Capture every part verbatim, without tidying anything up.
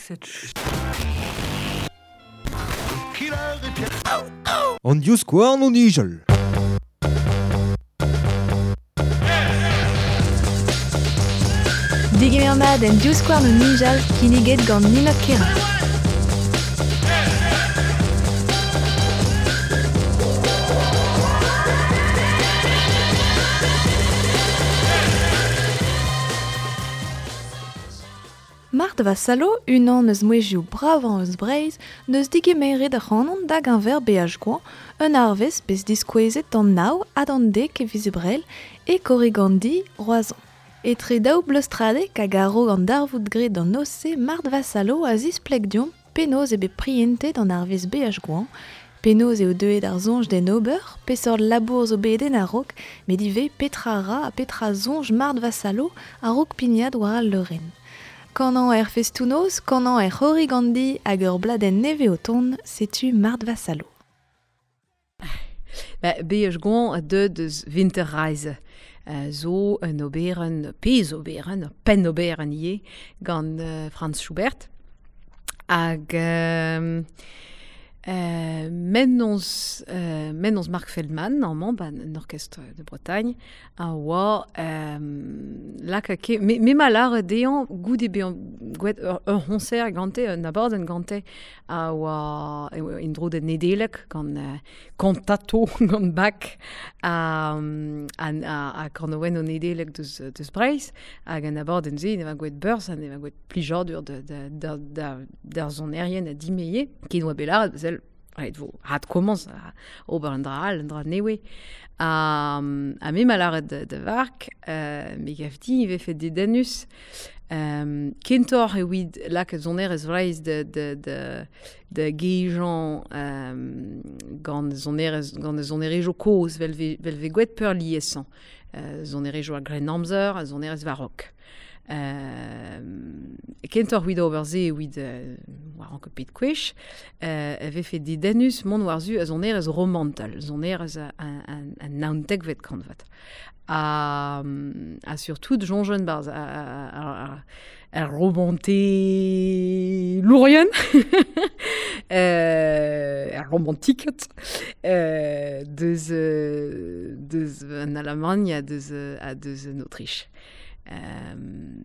cette An dius skouarn an ijel. Digemermad en dius skouarn an ijal kiniget gant Nina Kera. Marthe Vassalo, unan eus mouezioù bravan eus Breizh, neus digemeret a c'hanon dag un ver beaj goan, un arvez bez diskouezet an nao ad an dek e vizubrel e korrigandi roazan. Etre daou bleustradek hag a ro gant darvoud gret an ose Marthe Vassalo a zis plek diom penoz ebe prientet an arvez beaj goan, penoz eo deuet ar zonj den ober, pesor labour zo bet en a rok, met ive petra ra a petra zonj Marthe Vassalo a rok pignat war al leuren. Kanan er festounoz, kanan er c'horrigandi hag ur bladenn neve o ton, setu Marthe Vassalo. Ba, beaj goan a deud eus winterreise. Uh, zo un oberen, pez oberen, pen oberen ie, gant uh, Franz Schubert. Hag uh, uh, men ons, uh, men ons Marc Feldman, normalement, ban un orchestre de Bretagne, a oa um, lak a ke, me, me ma lar dean gout e bean gouet ur, ur honser gante, un abord en gante, a oa in dro de nedelek, gant uh, kantato, gant bak, a, a, a, a karnowen o nedelek deus, deus Breizh, hag an abord en ze, ne va gouet beurs, ne va gouet plijadur de, de, de, de, d'ar zonerien a dimeye, ken oa belar, zel, ret vo, hat komans, ober an dra al, an dra newe. A, a me malaret de, de vark, uh, me gav di, ive fet de denus, um, kentor e oid lak a zoner ez vreiz de, de, de, de gejan um, gant zoner gant zoner ejo koz vel ve, vel ve gouet peur liesan. Uh, zoner ejo a Grenamzer, a zoner ez varok. Uh, kentor huid ober ze huid uh, war an kopet kwech uh, eve fet de denus mon war zu a zoner ez romantal, zoner ez a, a, a, a naontek vet kant vat. A, a surtout jongen barz a, a, a, a, a romanté lourien uh, a romantiket uh, deus, uh, deus en Allemagne a deus, uh, a deus en Autriche. Um,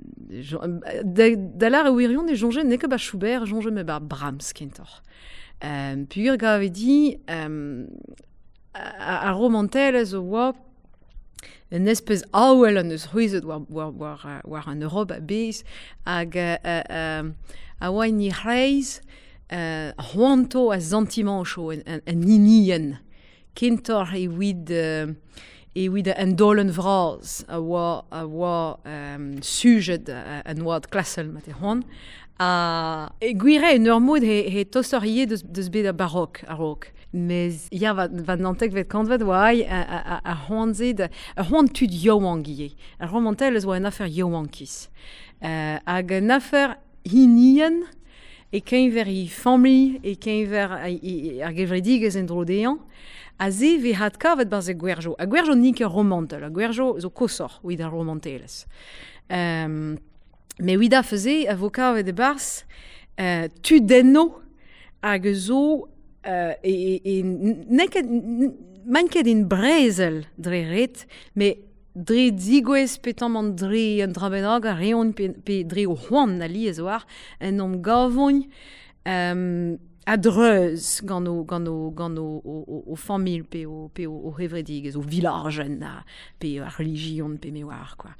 da lar e oirion e jonge ne ket ba Schubert, jonge me ba Brahms kentor. Um, Pugur gav di um, a, a romantel ez o oa un espèce aouel an eus c'hwezet war, war, war, war an Europe a bez hag uh, uh, a oa ni reiz uh, c'hoanto a zantimancho en, en, en ninien kentor e oid uh, e oid en dolen vraz a oa, a oa um, sujet an oad klasel mat e c'hoant. A e gwire en ur mod he, he tosoriye deus, deus bet a barok a rok. Mez ya va, va nantek vet kant vet oai a, a, a c'hoant zed, a c'hoant tud yaouangiye. A romantel ez oa en afer yaouankiz. Uh, hag en afer hinien e kein ver i familh e kein ver ar gevredigez en drodean. A ze ve hat kavet barz e gwerjo. A gwerjo nik e romantel. A gwerjo zo kosor oid a romantelez. Um, me oida feze a vo kavet e barz uh, tu denno hag zo uh, e, e, e neket manket in brezel dre ret, me dre digwez petam an dre an drabenag a reon pe, pe dre o c'hoant na li ez oar en om gavon um, a dreuz gant o, gant o, gant o, o, o, o familh pe o, pe o, o revredigez, o vilagen na, pe a religion pe me war, quoi.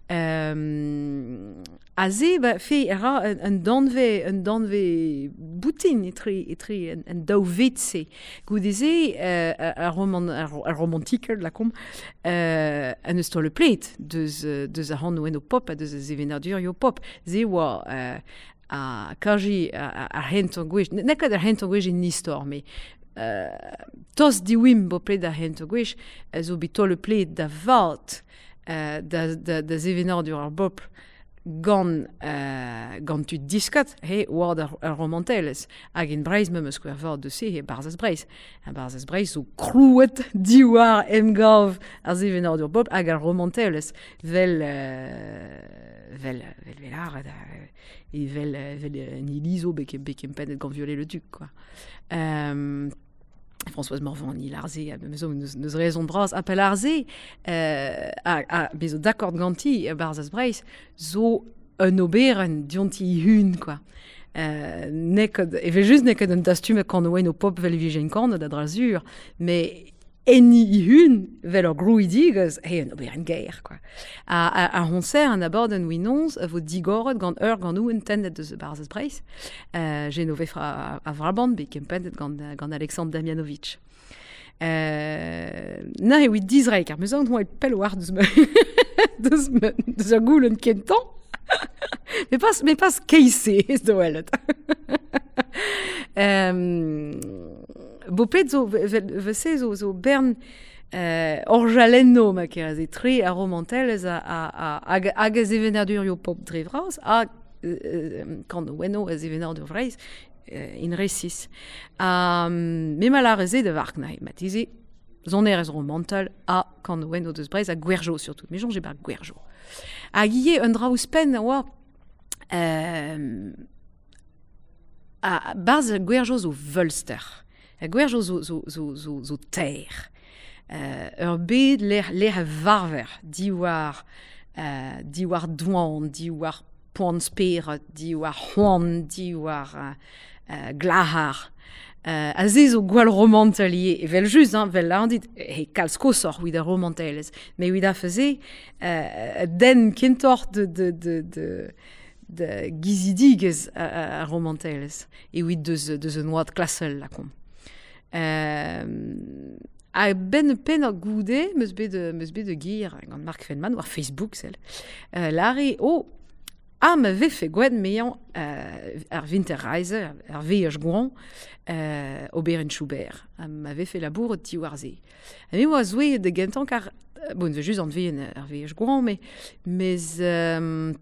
Um, a ze, ba, fe era un danve, un danve boutin etre, etre en, en daou vetse. Goudeze, uh, a, roman, a, a romantikel, la kom, uh, an eus to le plet, deus, deus a ran o en o pop, a deus a zevenadur yo pop. Ze oa... Uh, a kaji a, a hent o gwech, ne ket a hent o gwech in nistor, me uh, tos diwim bo plet a hent o gwech, zo bito le plet da vat uh, da, da, da zevenor dur ar bopl gant, uh, gant tu diskat, he, oad ar, ar romantelez. Hag in breiz me meus kwer vord de se, he barzaz breiz. A barzaz breiz zo krouet diwar emgav ar zeven ur bob, hag ar romantelez. Vel, uh, vel, vel, vel ar, uh, et vel, vel uh, ni lizo bekem, bekem penet gant violer le duc, quoi. Um, Françoise Morvan, il arze, mais nous nous raison bras appel arze, euh, a a bezo d'accord ganti barzas breis, zo un oberen dionti hun quoi. Euh, nekod, et ve juste nekod un dastume quand ouen au pop vel vigen kan da drazur, mais eni hun vel ar grou idigaz, he un oberen geir quoi. A a a honser an abord an winons vo digorod gant ur gant ouen tendet de barzas breis. Euh, j'ai nové fra a Vrabant be kempendet gant gant Alexandre Damianovic. Euh, na e oit dizreik ar meus an oa e pel war deus me deus me deus a goulen kentan. mais pas mais pas keise ez do welet. euh, Bo pet zo vese zo zo bern uh, orjalenno ma keraz e tre a romantelez a a a hag ez evenadur yo pop dre vraz a uh, kan weno ez evenadur vreiz uh, in resis. Um, me malareze de varknai matize zon erez romantel a kan weno deus breiz a gwerjo surtout. Me jonge ba gwerjo. A gie un draouz pen oa uh, a barz a gwerjo zo Vulster. A gwerjo zo, zo, zo, zo, zo teir. Uh, ur bed l'er, l'er a varver, diwar, uh, diwar douan, diwar poan speret, diwar c'hoant, diwar uh, uh, glahar. Uh, a ze zo gwal romantalier, e vel just, hein, vel la an dit, he kalz kosor ouid a romantelez, me ouid a feze, uh, den kentor de, de, de, de, de gizidigez a, a romantelez, e ouid deus, deus un oad klasel la kom. Euh, a ben pen a goude meus bet de meus bet de gir gant Mark Feldman war Facebook sel euh, lare o oh, a ma ve fe gwen meyan euh, ar Winterreise ar veaj gouan euh, Oberen Schubert a ma ve fe labour ti warze a me oa zoe de gentan kar bon ve just an ve ar veaj gouan mais mais euh,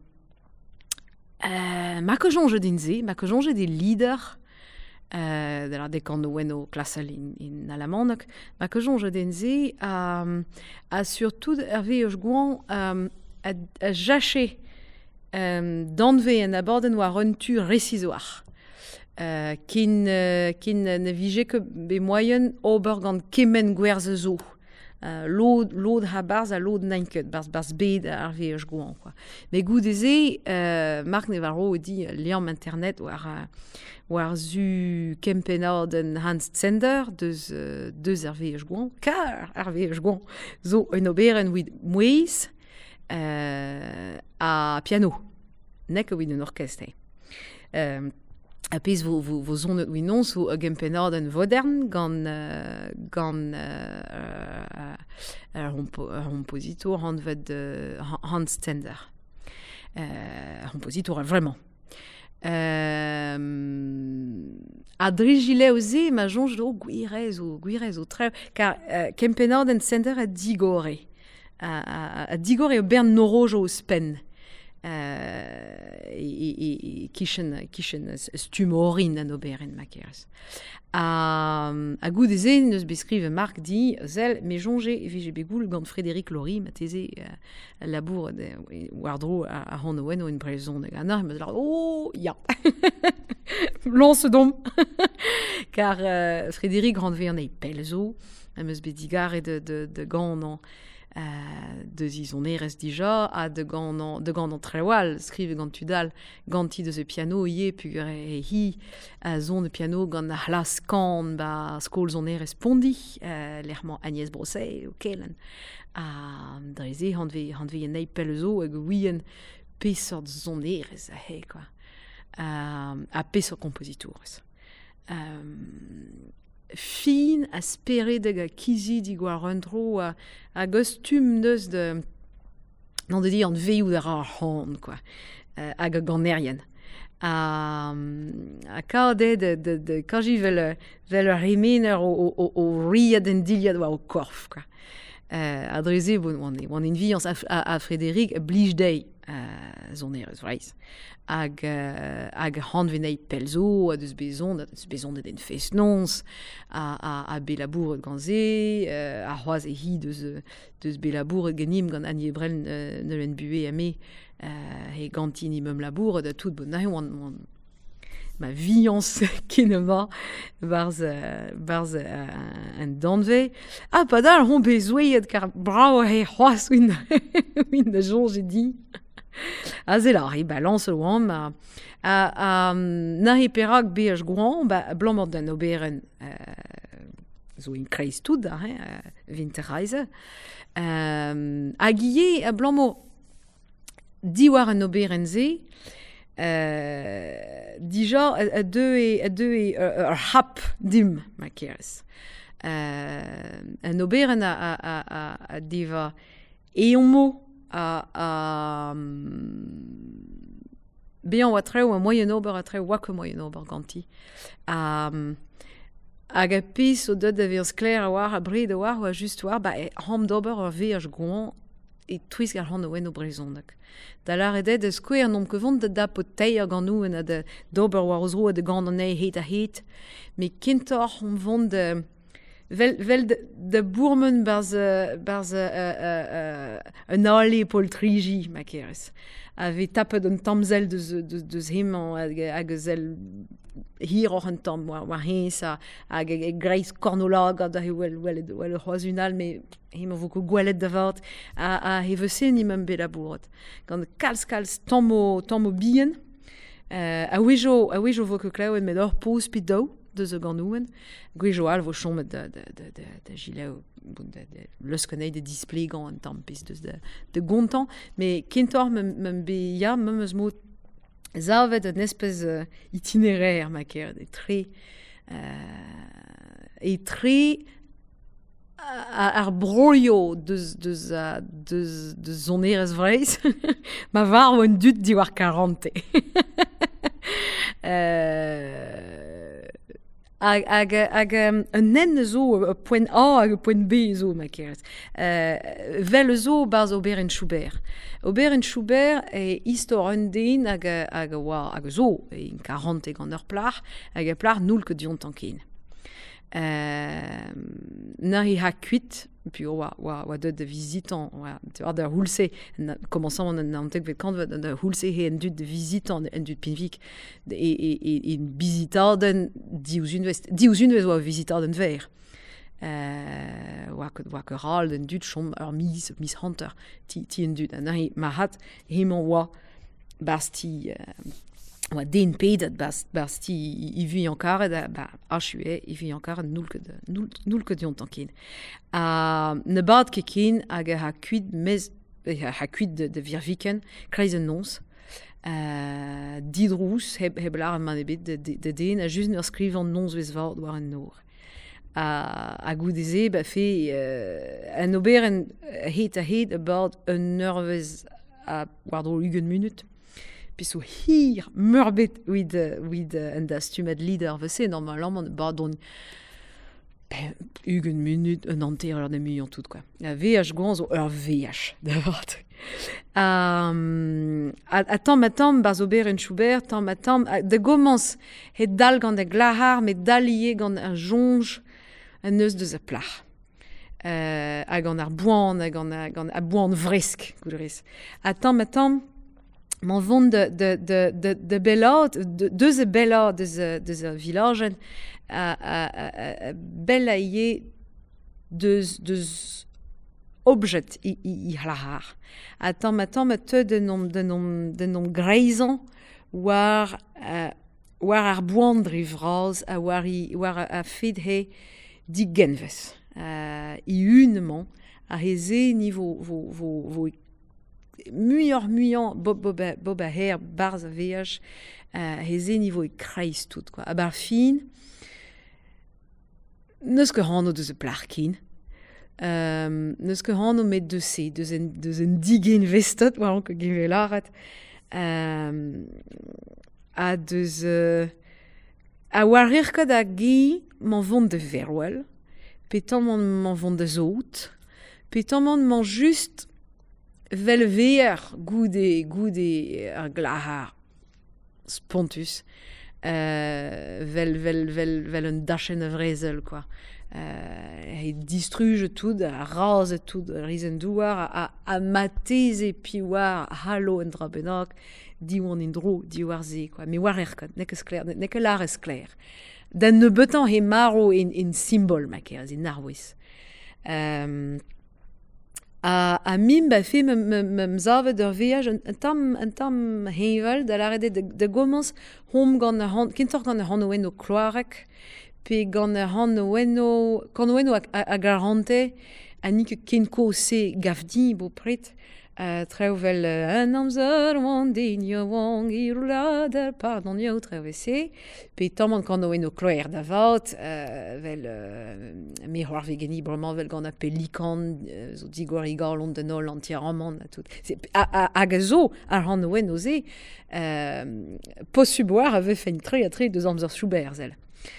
euh, ma ko jonge dinze ma ko jonge des leaders Uh, de la dekan weno klasal in, in alamanok, ma que jonge denze a, a surtout hervé eus gouan um, a, a jache um, danve en aborden war un tu resizoar. Uh, kin, uh, kin ne vije que be moyen ober gant kemen gwerze zo. Uh, lod, lod ha barz a lod nainket, barz, barz bed ar veaj gouan. Quoi. Me gout eze, uh, Mark Nevaro di liam internet war, uh, war zu kempenad en Hans Zender deus, uh, deus ar veaj gouan, kar ar veaj gouan zo un oberen ouid mouez uh, a piano, nek ouid un orkestre. Um, A pez vo, vo, vo zonet ouinon zo a gempenad en vodern gant uh, gant uh, uh, uh, compositor an vet uh, Hans Zender. Uh, compositor vraiment. Uh, a drejile oze ma jonge do gwirez o gwirez o tre car uh, kempenad en Zender a digore. A, a, a digore o bern norojo o spen. Uh, e, e, e kichen, kichen stumorin an oberen makeres. A, a gout eze, neus beskrive Mark di, zel, me jonge e vije begoul gant Frédéric Lory, ma teze uh, labour de, wardro a, a hon oen o en brezon de ganar, me zlar, oh, ya, lance dom. Car uh, Frédéric randve an ei pelzo, a meus bedigar e de, de, de gant an Uh, de zizon erez dija a de gant an, de gant an trewal skrive gant tudal ganti de ze piano ie pugur e hi a zon de piano gant a hlas kan ba skol zon erez pondi uh, lerman Agnès Brosset o kelen a dreze hant ve hant ve en ei pelzo hag ouien pesort zon erez a he quoi uh, a pesort kompositourez um, fin a spere de ga kizi di gwar rentro a, a gostum neus de nan de di an veioù da ra hon quoi uh, hag a ganerien a, a kade de, de, de kaji vel vel remener o, o, o, o riad en diliad wa o korf quoi uh, a dreze bon wan in vians a, a, a Frédéric blij dei uh, zonerez vreiz. Hag, uh, hag hanvenei pelzo, a deus bezon, a deus bezon den festnons, a, a, a belabour ganze, uh, a c'hoaz e hi deus, deus belabour genim gant Annie Brel uh, ne len bue a me, uh, e gantin imem labour, da tout bon nahe oan, ma viance kinema barz, uh, barz uh, an danve. Ah, padal, hon bezouet kar brao e c'hoaz win, win da jonge e di. A zelar, e balance oan, ma a, a na e perak beaj gouan, ba blanc mort d'un oberen euh, zo in kreiz tout da, hein, euh, vinterreize. Euh, a guillet, a blanc mort diwar un oberen ze, euh, dija a, a deux e, a deux e ur uh, hap dim, ma keres. Euh, un oberen a, a, a, a, a diva e on mo a, a bean oa treo a moyen ober a treo oa moyen ober ganti. A, hag a pez o deud da veoz kler a war a bred a war oa just war, ba e ham d'ober ur veaj gouan e twiz gar c'hant oen o brezhoneg. Da lar edet eus kouer nom kevont da da pot teier gant ouen a de d'ober war oz ro a de gant an ei het a het, me kentor on vont de Vel, vel de, de bourmen barz, barz uh, uh, uh, un ale poltriji, ma keres. Ave tapet un tamzel deus, deus, deus hemañ hag eus el hir oc'h un tam war, war hens hag e greiz kornolag da he wel wel wel c'hoaz unal, me hemañ vo ket gwelet da vat a, a he veusen imem belabouret. Gant kalz kalz tammo, tammo bien, uh, a wejo, a wejo vo ket klaouen met ur poz pit daou, deus gant ouen, gwejo al vo chomet da, da, da, da, da gileo, leus konei de display gant an tampez deus de, de gontan, me kentor mem, mem be ya, mem eus mo zavet un espèce uh, itinéraire, ma ker, e tre, uh, e tre ar broio deus, deus, uh, deus, deus zonerez vreiz, ma var oan dut diwar karante. euh, Hag, hag, hag um, un nen zo, uh, poen A hag poen B zo, ma keret. Uh, vel zo barz Oberen Schubert. Oberen Schubert e istor un den hag, hag, hag zo, in karante gant ur plar, hag a plar noul ket diont tanken. Uh, na hi ha kuit, puis oa, oa, oa deud de visitant, oa, tu war da houlse, commençant an an tek vet kant, da houlse he en dud de visitant, en dud pinvik, e, e, e, e bizitaden diouz unvez, diouz unvez oa visitaden ver. Uh, oa ket oa ket ral en dud chom ur mis, mis Hunter, ti, ti en dud. Na hi ma hat, hemañ oa, barz ti... Uh, oa den pedet barz, barz ti i vi an karet, ba, achue, i vi an karet noul ket, noul, noul ket diont tanken. A ne bad ket ken hag ha kuit mez, ha kuit de, de virviken, kreiz en nons, uh, didrous, heb, heb lar an man ebet de, de, de den, a just ur skrivan nons vez vart war en nor. A, a goudeze, ba fe, uh, an oberen het a het about un eurvez a war dro ugen minut. Pis o hir murbet oid, oid en da stumet lider vese, normalement, ba don ben, ugen minut, un anter ur de million tout, quoi. A veaj gwan zo ur veaj, da vat. Um, a, a tamm a tamm, barz Oberen Schubert, tamm a tamm, de gomans het dal gant e glahar, met dal ie gant un jonj, an eus deus a plach. Uh, hag gant ar boan, hag gant a, a boan vresk, goudrez. A tamm a tamm, man vont de, de, de, de, de belad, de, deus e belad deus, deus a vilagen, a, a, a, a bella ie deus, deus objet i, i, i halahar. A tamm a tamm a te de nom, de nom, de nom greizan war, uh, war ar boan dri vraz, a war, i, war a, a fed he di genvez. Uh, I unement, a heze ni vo, vo, vo, vo muior muian bob bob bob a her barz a veaj, uh, heze niveau e kreiz tout, quoi. A bar fin, neus ket c'hanno deus e plarkin, um, neus ket c'hanno met deus se, deus en, deus en digen vestot, war an ket gevelaret, um, a deus... Uh, a war irkod a gi man vont de verwell, petan man, man vont de zout, petan man man just vel veer goude goude ar glahar spontus euh, vel vel vel vel un dachen vrezel quoi. Uh, e distruge tout, a rase tout, a rizen douar, a, a mateze piwar, halo en dra bennak, diwan in dro, diwar ze, quoi. Me war erkot, nek eus kler, nek lar eus kler. Dan ne betan he maro in, in symbol, ma ker, in arwez. Um, a, a mim ba fe me, me, me mzavet ur veaj un, un tam, un tam hevel, da la rede de, de gomans hom gant a han, kintor gant a han oen o kloarek, pe gant a han oeno, gant oeno a, a, a garante, a nik ken ko se gavdi bo pret, uh, treuvel uh, an amzer wan din yo wang irulader, pardon yo treuve pe tamant gant oeno kloer da vaut, uh, vel uh, me c'hoar vegeni bremañ vel gant a pelikan, uh, zo digor igar lont de nol anti-ramant, a tout. Hag a zo ar han oeno ze, uh, posu boar a vefe fin tre a tre deus amzer Schubert zel.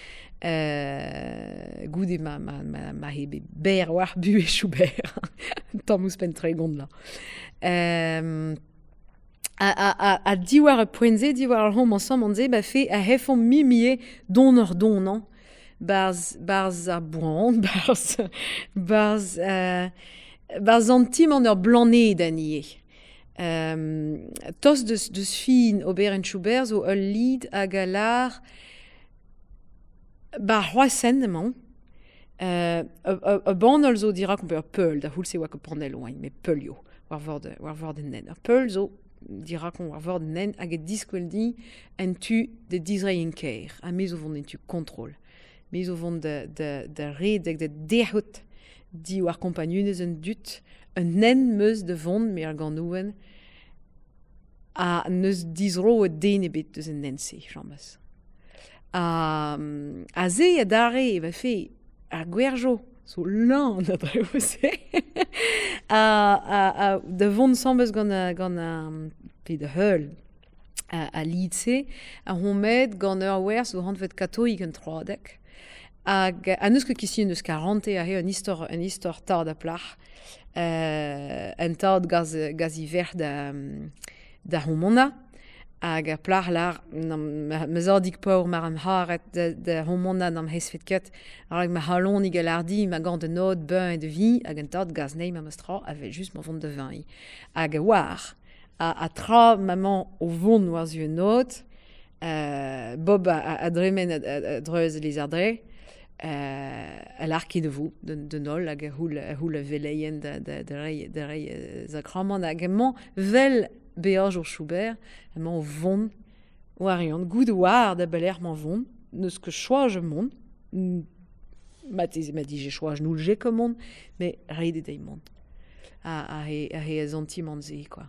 Uh, goude ma, ma, ma, ma hebe ber war bu e Schubert. Tammous pen tre gond la. Um, a, a, a, a diwar a poenze, diwar ar hom ansam an ze, ba fe a hefon mimie don ur don, non? Barz, barz a boan, barz, barz, uh, barz antim an ur blanet da nie. Um, tos deus, deus fin ober en Schubert zo ul lid hag a lar ba c'hoasen emañ, uh, a banol zo dira qu'on peut ur peul, da c'houl se oa ket panel oain, me peul yo, war vord de nen. Ur peul zo dira qu'on war vord de nen hag e diskwel di en tu de dizreien keir, a me zo vont en tu kontrol. Me zo vont de, de, de redek de derhout di war kompanionez un dut, un nen meus de vont me ar gant ouen, a neus dizro e den ebet deus en nen se, jambas. A, a ze a dare va fe ar gwerjo so lan a dreo se a, a, a de vont sambez gant a, gant a pe de heul a, a lid se a homet gant ur wer so hant vet katoik an troadek hag a neus ket kisien neus karante a he un istor, un istor tad a plach uh, un tad gaz, gaz iver da, da homona hag a plach lar me zardik paour mar am haret de, de homona nam hesfet ket hag ma halon ig alardi ma gant de nod beun e de vi hag an tad gaz neim am astra avel just ma vont de vin hag a war a, a tra maman o vont war zu un nod uh, Bob a, a dremen a, a, a dreuz les ardre uh, a lar ket de vo de, de nol hag a houl a houl a veleien de, de, de rei, de rei uh, zakramant hag emañ vel beaj ur Schubert, emañ o vont war ean goud war da beler man vont, neus ket choaj mont, ma te ma di je choaj noul je komont, me reide dei mont. A, a he, a he a zanti man ze, quoi.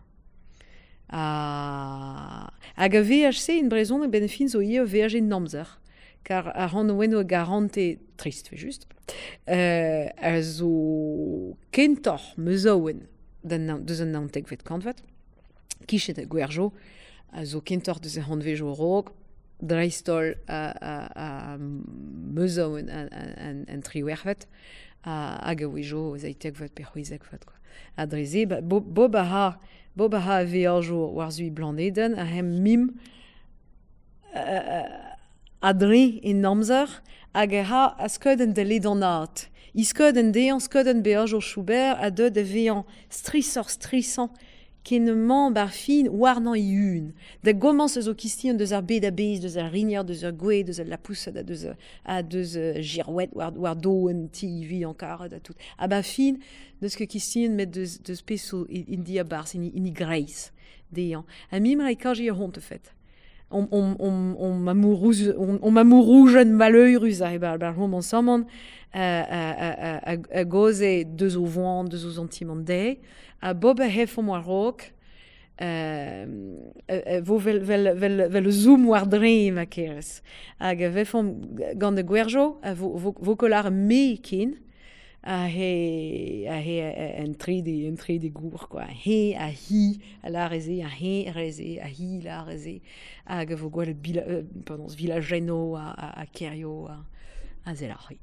A, hag a veaj se in brezon e ben fin zo ie o veaj en namzer, kar a ran oen o garante trist, fe just, uh, a zo kentor meus aouen deus an naontek vet kantvet, kichet a gwerjo, a zo kentor deus e hanvejo rog, dreistol a, a, a meus aouen an, an tri wervet, hag a wejo zeitek vet per c'houizek vet, quoi. A dreze, ba, bo, bo ba ha, bo ba ha a veajo war zui blaneden, a hem mim uh, a dre en amzer, hag a ha a skeudenn de ledonat. I skeudenn dean, skeudenn beaj ur Schubert, a deud e vean strisor strisan, ken emañ bar fin war nan i un. Da gomans eus o kistien deus ar bed a bez, deus ar rigner, deus ar gwe, deus ar lapoussad, a deus, a deus uh, girouet war, war do en ti vi an karet a tout. A ba fin, deus ket kistien met deus, deus peso in di a bars, in, in i greiz, dean. A mim ra e kaji a hont fet. On, on, on, on mamourouj, on, on mamouroujen malheurus a bar, bar hom ansamman, a, a, a, a, a goze deus o voan, deus o zantimant de, a bob a hefom war rok, uh, uh, vo vel, vel, vel, vel zoom war dre ma keres. Hag a vefom gant de gwerjo, a vo, vo, vo kolar me ken, a he, a he en tri de, en tri de gour, quoi. He, a hi, a la reze, a he reze, a hi la reze, hag a vo gwell bila, euh, pardon, villageno a, a, a kerio, a, a zelari.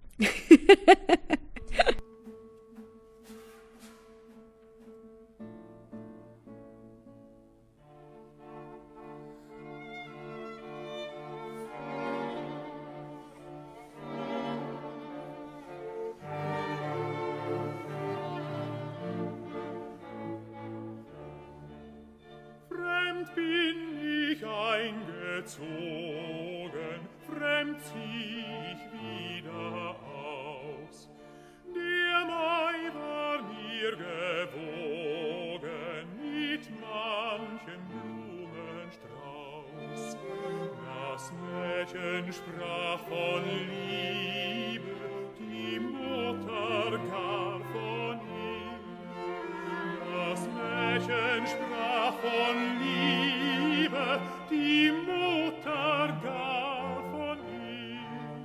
gezogen, fremd zieh ich wieder aus. Der Mai war mir gewogen mit manchem Blumenstrauß. Das Mädchen sprach von Liebe, die Mutter gar von ihm. Das Mädchen sprach von Liebe, die Mutter gar von ihm.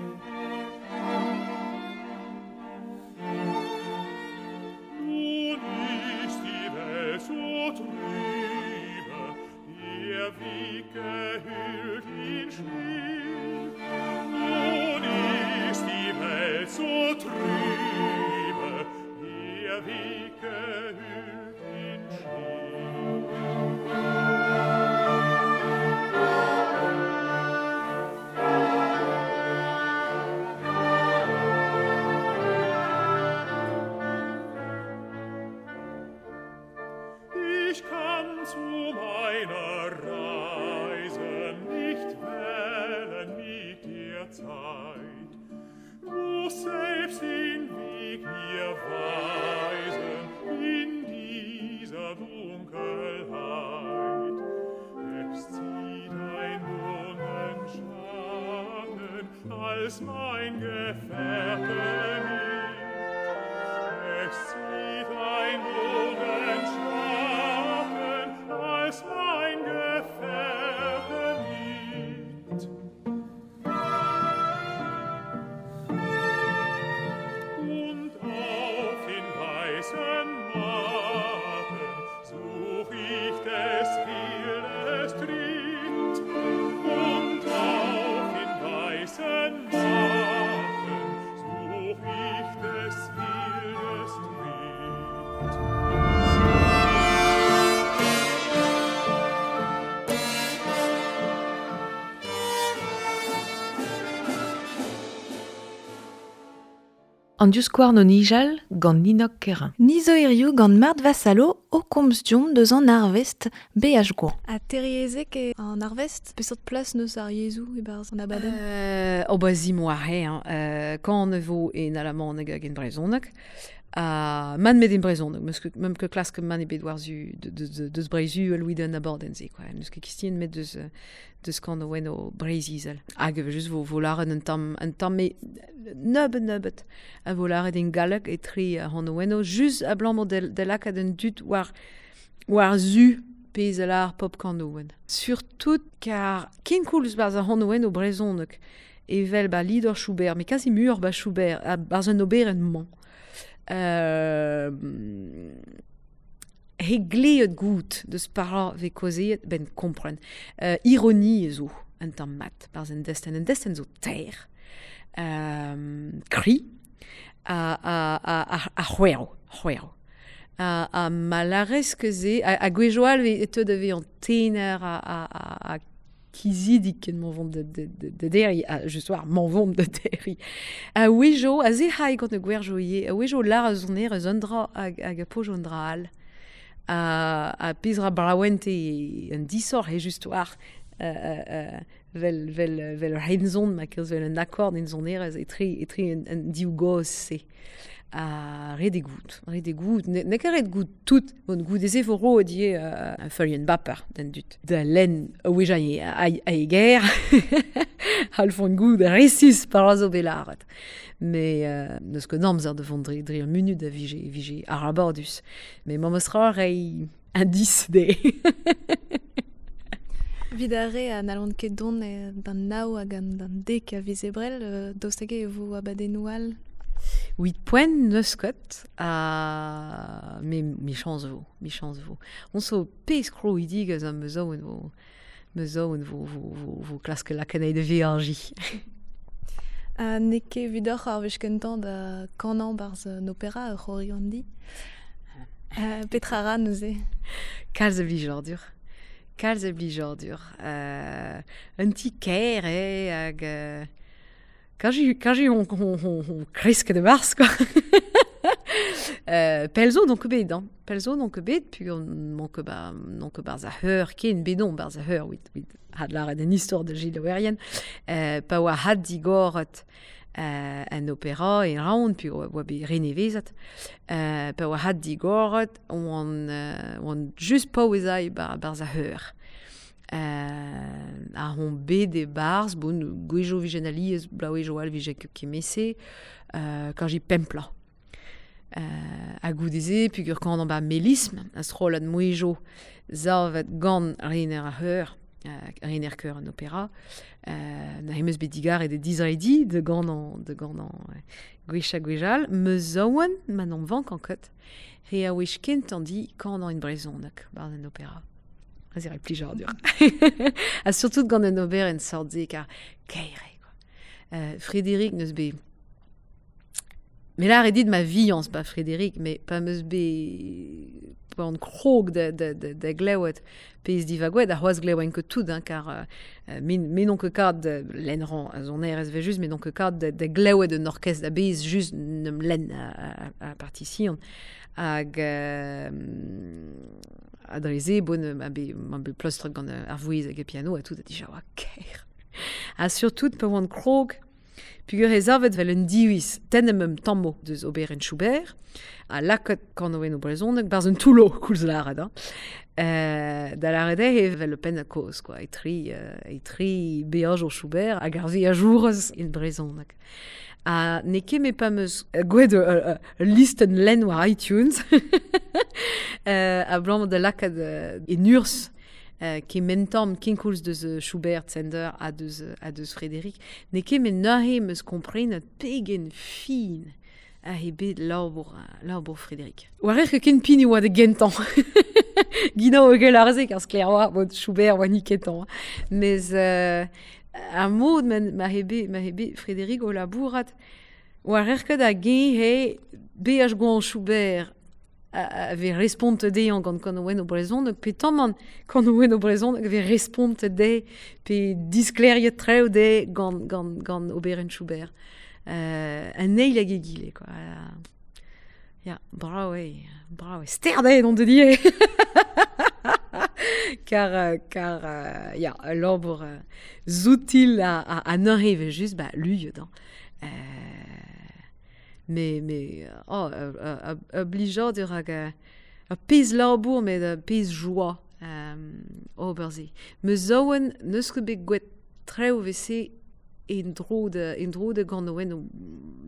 Nun ist die Welt so trübe, ihr Weg gehüllt in Schnee. Nun ist die Welt so trübe, ihr Weg gehüllt in Schnee. Ich kann zu meiner Reise nicht wählen mit der Zeit, muss selbst den Weg mir weisen in dieser Dunkelheit. Es zieht ein Mondenschatten als mein Gefährte mit. Es zieht ein Mondenschatten als mein Gefährte mit. Und auf den weißen Matten such ich des Wildes Tritt. Und auf den weißen Matten such ich des Wildes Tritt. An deus skouarn o nijal gant Ninok Kerain. Nizo irioù gant Marthe Vassalo o komz deomp deus an arvest beaj gouan. A teriezek e an arvest peseurt plas neus ar yezou e barz an abadenn? Euh, oh bah zi moare, hein. Euh, quand on vo en alamanneg hag en brezhoneg, uh, man met en brezhoneg, meus que, même que klask man e bedwar zu de, de, de, deus breizu a louiden abordenze, quoi. Meus que kistien met deus, deus kan o wen o breizizel. Hag ev just vo volaren un tam, un tam me neubet neubet. A volaren en galleg e tri an o wen o just a blanc model de lak ad un dut war, war zu pezelar pop kan o wen. Surtout car ken koulz barz a an o wen o brezhoneg evel ba lider Schubert, me kazi mur ba Schubert, a barz un ober en man. Euh, he gleet gout deus parla ve kozeet ben kompren. Uh, ironie zo un tamm mat, barz en desten, en desten zo ter. Um, kri a, a, a, a, a c'hwero, c'hwero. A, a malarez keze, a, a gwejoal ve eto da ve an tener a, a, a, a kizidik ken mon vont de, de, de, de deri, a just war mon vont de deri. A wejo, a ze hai gant e gwerjoie, a wejo lar a zoner a zondra hag, hag a pojondra al. A, a pezra brawente un disor e just war uh, uh, vel, vel, vel reinzon ma kez vel un akord en zonerez e tri, e tri un, un diou goz se. A re de gout, re de gout, ne, ne karet gout tout, bon gout eze voro die uh, un feuillen bapper den dut. Da len a wejañ a, a, a eger, al fon gout resis par a zo belaret. Me uh, neus ket namz ar devant dre, dre un munut a vije, vije ar abordus. Me ma meus ra rei un dis de. Vidare a nalon ket don e dan nao hag an dan dek a vizebrel, euh, daoustage e vo abadennou al? Huit poent neus ket, a... me mi chans vo, mi chans vo. On so pez kro idig az am eus aouen vo, meus aouen vo, vo, vo, vo klask lakanei de V R J. A neke vidoc'h ar vez kentan da kanan barz an opera ur c'hori handi. Uh, petra ra neuze? Kalz a blijordur. Kalz a blijordur. Uh, un ti ker e hag... Uh, Quand j'ai on, on, on, on crisque de mars, quoi. Euh, Pelzo donc bet, hein. Pelzo donc bet, puis on donc bah donc bah za heur ken bedon bah za heur oui oui had la une histoire de Gilles Werian euh, pa wa had digorot euh, un opéra et round puis wa be renevezat euh, pa wa had digorot on euh, on juste pa wezai bah bah za heur euh, a on bet des bars bon gwejo vigenali blawejo al vijek kemese euh, quand j'y pempla Uh, a goudeze, pugur quand on ba mélisme, a srol ad mouejo, zavet gant reiner a heur, uh, reiner keur an opéra, uh, na hemeus bedigar et de dizraedi, de gant an, de gant an uh, gwech a gwejal, me zaouan, man an vank an ket, re a wech kent an di quand an in brezonek, bar an opéra. A zire pli jardur. A surtout gant an ober en sort ze, car keire, quoi. Uh, Frédéric neus be... Mais là, dit de ma vie, on se bat Frédéric, mais pas meus be pas en krog de de de de glewet, pez divagouet, a hoaz glewen que tout, hein, car euh, mais mais non que card de l'enran, on est resvé juste, mais non que card de de glewet de orchestre da bez juste ne len à à partition, ag euh, adresé bonne ma be ma be plostre gant arvouiz ag piano et tout, a déjà wa kair. A surtout pas en krog. Pugur ez avet vel un diwis tenemem tammo deus ober en Schubert, a laket kan oen o brezonek, barz un toulo koulz laret, hein. Euh, da laret e vel le pen a koz, quoi, e tri, uh, e tri beaj o Schubert, a garvi a jourez en brezonek. A ne ket me pa meus gwed uh, uh, listen len war iTunes, uh, a blant de laket uh, en urs, Uh, qui mentam kinkuls deus uh, Schubert sender a deus, uh, a deus Frédéric, ne ket men nahe meus kompren pegen fin a hebet laour laour Frédéric. War er ken pini oa de gentan. Gina o gel arze, kar skler oa bod Schubert oa niketan. Mez uh, a mod men ma hebet ma hebet Frédéric o labourat war er ket a gen he beaj gwan Schubert avait responte de en gant kan oen o brezon, pe tamman kan oen o brezon avait responte de pe diskleriet treo de gant gant gant oberen Schubert. Euh, un eil hag egile, quoi. Uh, ja, bravo, bravo, sterde, non de die. car, uh, car, uh, ja, l'obre uh, zoutil a, a, a n'arrive juste, bah, lui, dans. Euh, mais mais oh uh, uh, obligeant de hag a pez labour mais de pez joie um, oberze me zaouen neus ket bet gwet treo vese en dro de en dro de gant oen